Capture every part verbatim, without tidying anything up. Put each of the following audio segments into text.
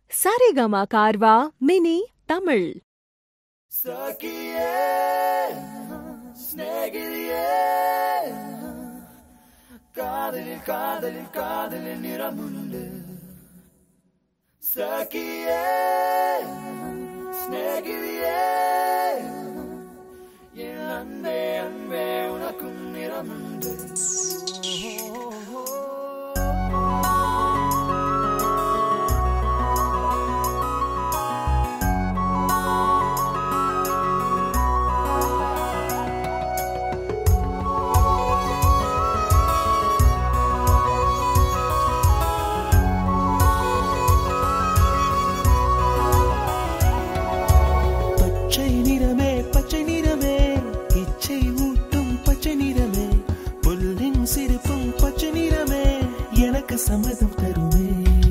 Saregama Carvaan mini Tamil. சகியே ஸ்நேகிதியே காதலில் காதலில் காதலில் நிறமுண்டு. சகியே ஸ்நேகிதியே என் அன்பே அன்பே உனக்கும் நிறமுண்டு. சம்மதம் தருமே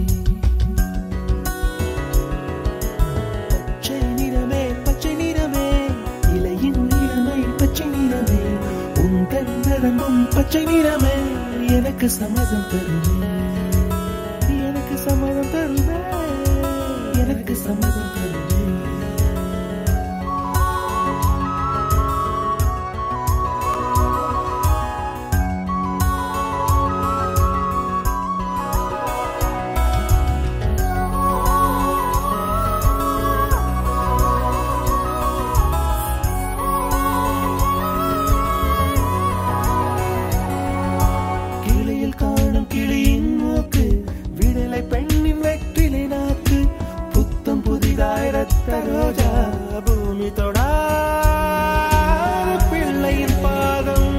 பச்சை நிறமே பச்சை நிறமே இலையின் நிறமை பச்சை நிறமே உங்கள் நரம்பும் பச்சை நிறமே எனக்கு சம்மதம் தருமே எனக்கு சம்மதம் தருமே எனக்கு சம்மதம் தருமே. ரோஜா பூமி தொடா பிள்ளையின் பாதம்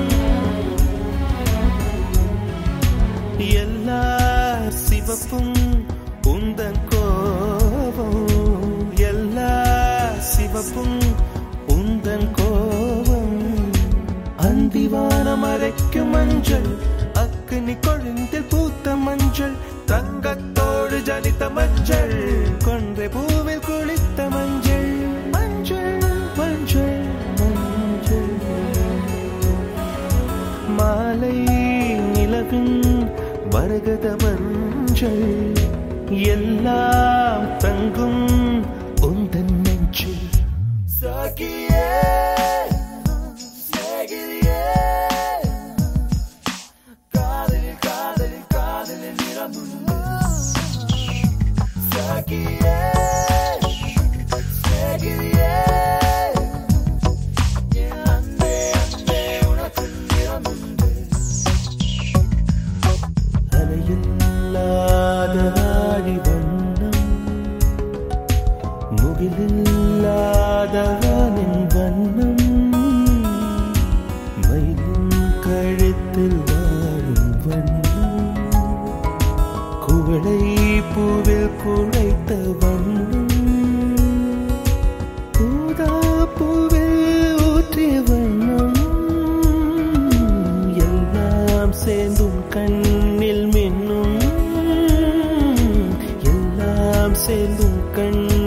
எல்லா சிவப்பும் உந்தன் கோபம் எல்லா சிவப்பும் உந்தன் கோபம் அந்திவானம் மறைக்கும் மஞ்சள் அக்கினி கொழுந்தில் பூத்த மஞ்சள் தங்கத்தோடு ஜனித்த மஞ்சள் கொன்றை பூவில் குளித்த மஞ்சள் மஞ்சள் மஞ்சள் மஞ்சள் மாலை நிலவின் மரகத மஞ்சள் எல்லாம் தங்கும் உந்தன் நெஞ்சில். சகியே ஸ்நேகிதியே காதலில் காதலில் காதலில் நிறமுண்டு. சகியே ஸ்நேகிதியே என் அன்பே அன்பே உனக்கு நிறமுண்டு. அலையில்லாத வாழி வண்ணம் முகிலில்லாத வானின் வண்ணம் மயிலின் கழுத்தில் வாழும் வண்ணம் குவளை பூவில் குழைத்த வண்ணம் ஊதா பூவில் ஊற்றிய வண்ணம் எல்லாம் சேர்ந்தும் கண்ணில் மின்னும் எல்லாம் சேர்ந்தும் கண்